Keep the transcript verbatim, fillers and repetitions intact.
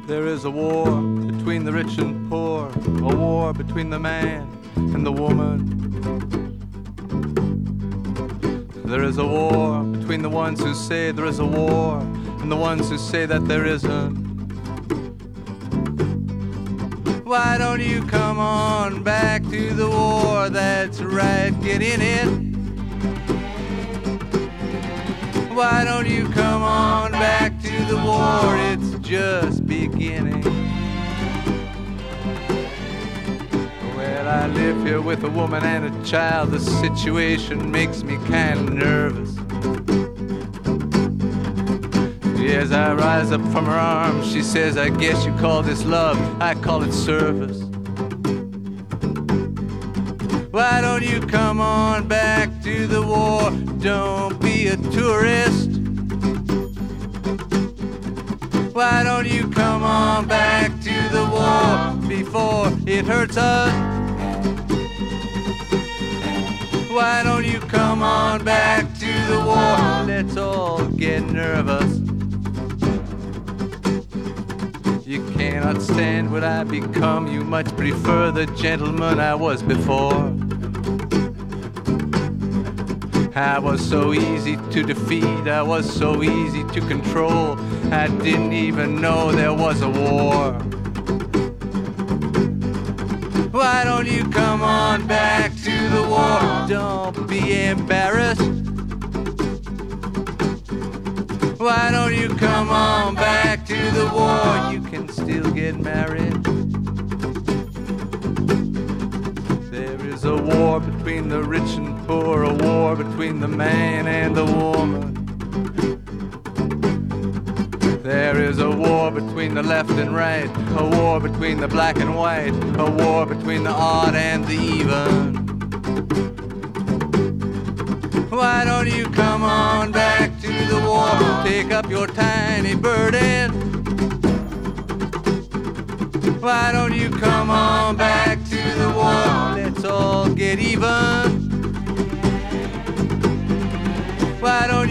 There is a war between the rich and poor, a war between the man and the woman. There is a war between the ones who say there is a war and the ones who say that there isn't. Why don't you come on back to the war? That's right, get in it. Why don't you come on back to the war? It's just beginning. Well, I live here with a woman and a child. The situation makes me kind of nervous. As I rise up from her arms, she says, I guess you call this love, I call it service. Why don't you come on back to the war? Don't be a tourist. Why don't you come on back to the war before it hurts us? Why don't you come on back to the war? Let's all get nervous. You cannot stand what I become. You much prefer the gentleman I was before. I was so easy to defeat, I was so easy to control. I didn't even know there was a war. Why don't you come on back to the war? Don't be embarrassed. Why don't you come on back to the war? You can still get married. There is a war between the rich and poor, a war between the man and the woman. There is a war between the left and right, a war between the black and white, a war between the odd and the even. Why don't you come on back to the war? Take up your tiny burden. Why don't you come on back to the war? Let's all get even. Why don't